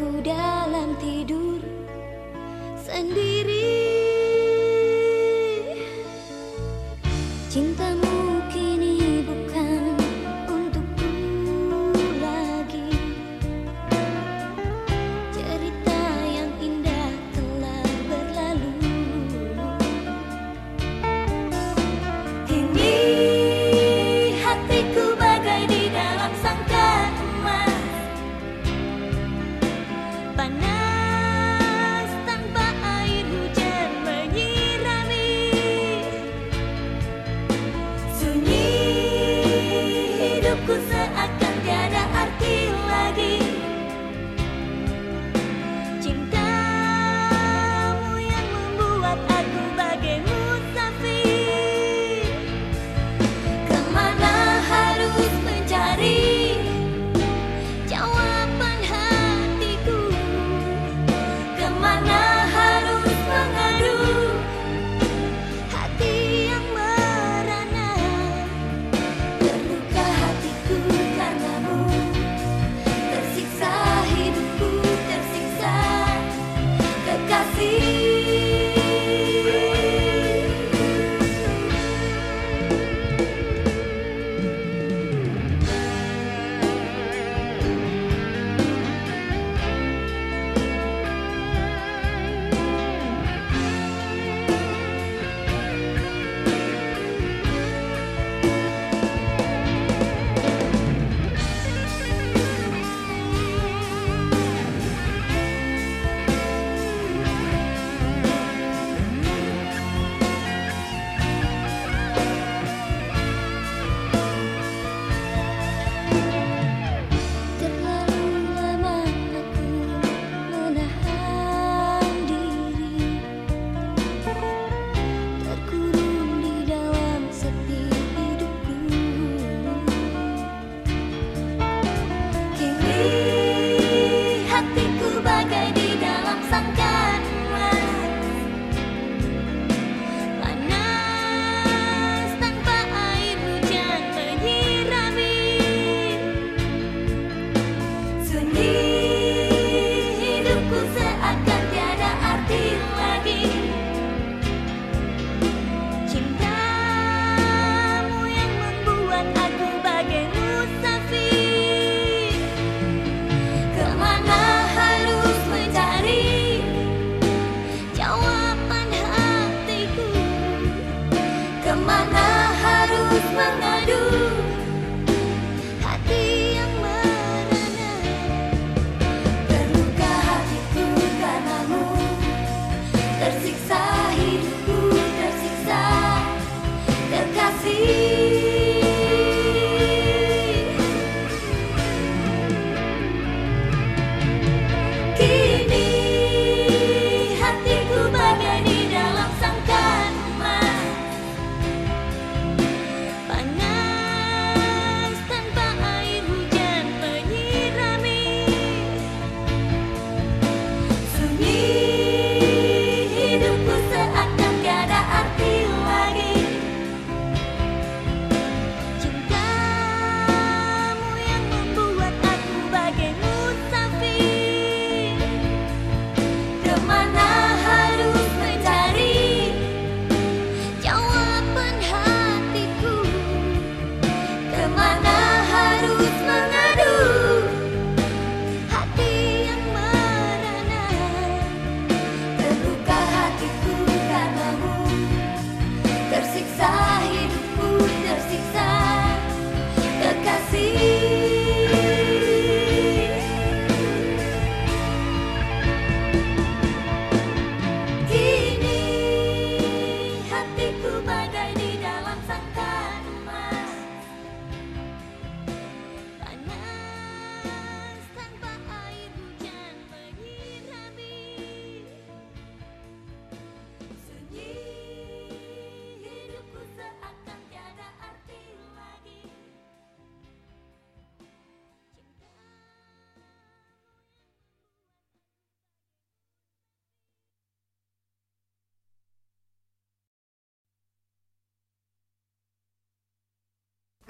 Aku dalam tidur sendiri. Cintamu kini bukan untukku lagi. Cerita yang indah telah berlalu. Kini hatiku bagai di dalam sangkar emas, panas tanpa air hujan menyirami. Sunyi hidupku seakan tiada arti lagi. Cintamu yang membuat aku bagai musafir. Kemana harus mencari jawaban hatiku? Kemana harus mengadu hati yang merana? Terluka hatiku karenamu, tersiksa hidupku, tersiksa kekasih. Terlalu lama aku menahan diri, terkurung di dalam sepi hidupku. Kini hatiku bagai di dalam sangkar emas, panas tanpa air hujan menyirami. Sunyi hidupku seakan tiada arti lagi. Cintamu yang membuat aku bagai musafir. Kemana harus mencari jawaban hatiku? Kemana harus mengadu hati yang merana? Terluka hatiku karenamu, tersiksa hidupku, tersiksa kekasih.